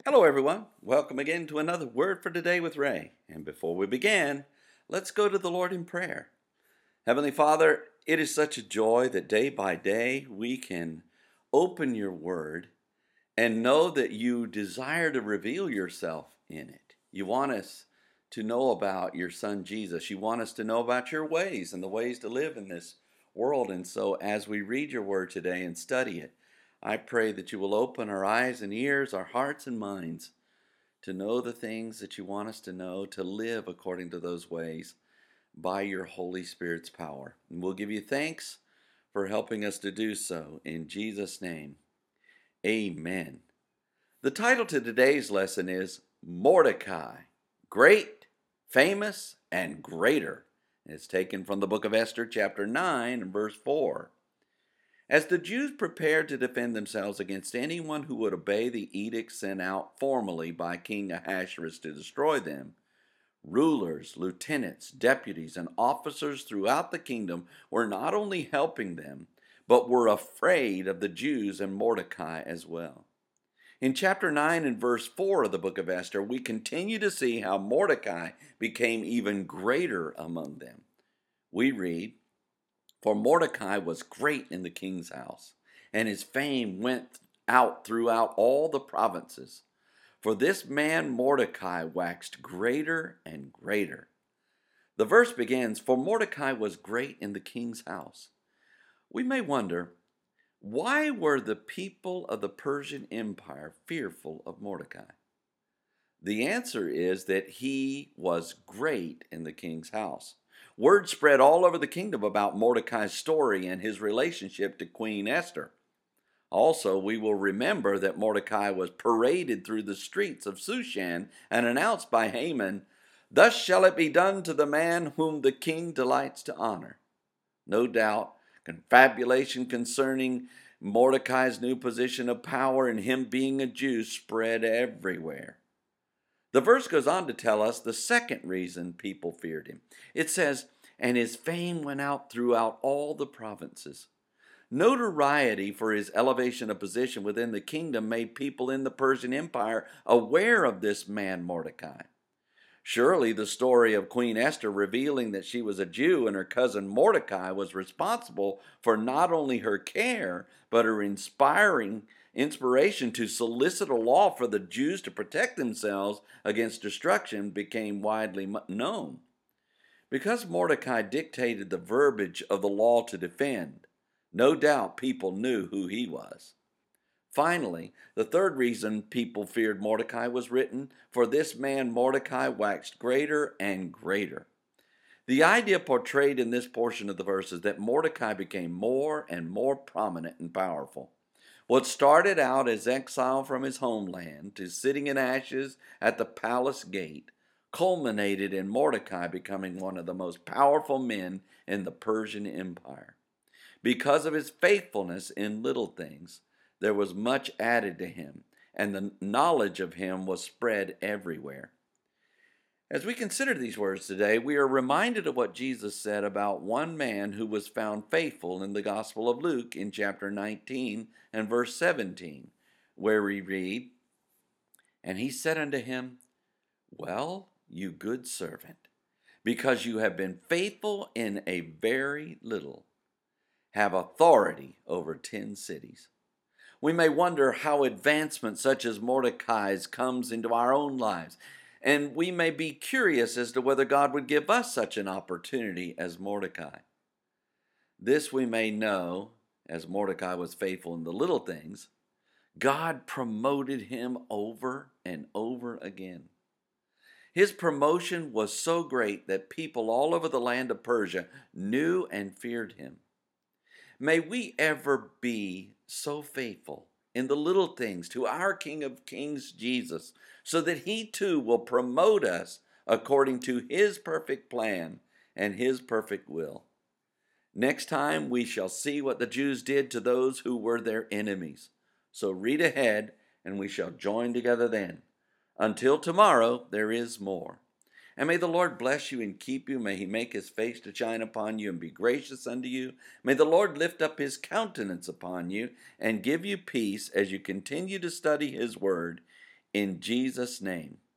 Hello, everyone. Welcome again to another Word for Today with Ray. And before we begin, let's go to the Lord in prayer. Heavenly Father, it is such a joy that day by day we can open your Word and know that you desire to reveal yourself in it. You want us to know about your Son Jesus. You want us to know about your ways and the ways to live in this world. And so as we read your Word today and study it, I pray that you will open our eyes and ears, our hearts and minds to know the things that you want us to know, to live according to those ways by your Holy Spirit's power. And we'll give you thanks for helping us to do so. In Jesus' name, amen. The title to today's lesson is Mordecai, Great, Famous, and Greater. It's taken from the book of Esther, chapter 9, and verse 4. As the Jews prepared to defend themselves against anyone who would obey the edict sent out formally by King Ahasuerus to destroy them, rulers, lieutenants, deputies, and officers throughout the kingdom were not only helping them, but were afraid of the Jews and Mordecai as well. In chapter 9 and verse 4 of the book of Esther, we continue to see how Mordecai became even greater among them. We read, "For Mordecai was great in the king's house, and his fame went out throughout all the provinces. For this man Mordecai waxed greater and greater." The verse begins, "For Mordecai was great in the king's house." We may wonder, why were the people of the Persian Empire fearful of Mordecai? The answer is that he was great in the king's house. Word spread all over the kingdom about Mordecai's story and his relationship to Queen Esther. Also, we will remember that Mordecai was paraded through the streets of Shushan and announced by Haman, "Thus shall it be done to the man whom the king delights to honor." No doubt, confabulation concerning Mordecai's new position of power and him being a Jew spread everywhere. The verse goes on to tell us the second reason people feared him. It says, "And his fame went out throughout all the provinces." Notoriety for his elevation of position within the kingdom made people in the Persian Empire aware of this man Mordecai. Surely the story of Queen Esther revealing that she was a Jew and her cousin Mordecai was responsible for not only her care, but her inspiration to solicit a law for the Jews to protect themselves against destruction became widely known. Because Mordecai dictated the verbiage of the law to defend, no doubt people knew who he was. Finally, the third reason people feared Mordecai was written, "For this man Mordecai waxed greater and greater." The idea portrayed in this portion of the verse is that Mordecai became more and more prominent and powerful. What started out as exile from his homeland to sitting in ashes at the palace gate culminated in Mordecai becoming one of the most powerful men in the Persian Empire. Because of his faithfulness in little things, there was much added to him, and the knowledge of him was spread everywhere. As we consider these words today, we are reminded of what Jesus said about one man who was found faithful in the Gospel of Luke in chapter 19 and verse 17, where we read, "And he said unto him, Well, you good servant, because you have been faithful in a very little, have authority over 10 cities." We may wonder how advancement such as Mordecai's comes into our own lives. And we may be curious as to whether God would give us such an opportunity as Mordecai. This we may know, as Mordecai was faithful in the little things, God promoted him over and over again. His promotion was so great that people all over the land of Persia knew and feared him. May we ever be so faithful in the little things to our King of Kings, Jesus, so that he too will promote us according to his perfect plan and his perfect will. Next time we shall see what the Jews did to those who were their enemies. So read ahead and we shall join together then. Until tomorrow, there is more. And may the Lord bless you and keep you. May he make his face to shine upon you and be gracious unto you. May the Lord lift up his countenance upon you and give you peace as you continue to study his word. In Jesus' name.